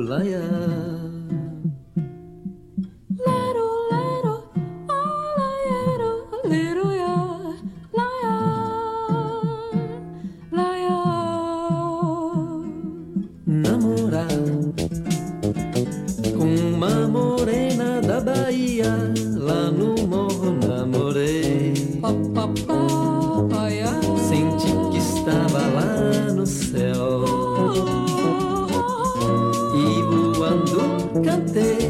laia. Lero, lero, oh, laiero, lero, ya, laia, laia. Namorar com uma morena da Bahia, lá no morro namorei. Senti que estava lá no céu e voando cantei.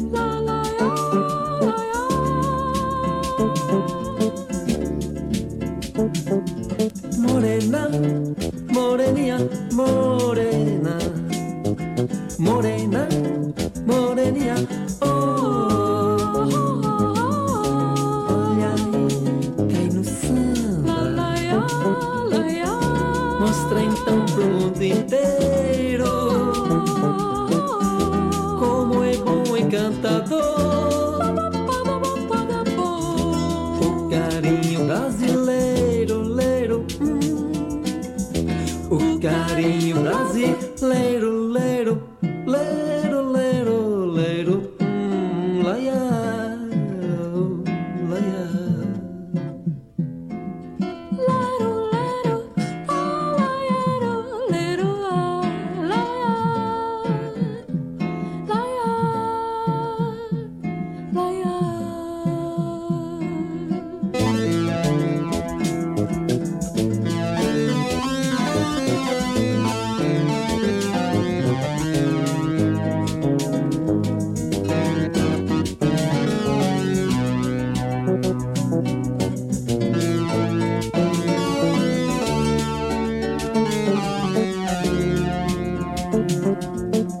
Morena, moreninha, morena, morena, moreninha, oh. Olha aí, cai no samba. Mostra então pro mundo inteiro como é bom encantador o carinho brasileiro, leiro, o carinho brasileiro, leiro.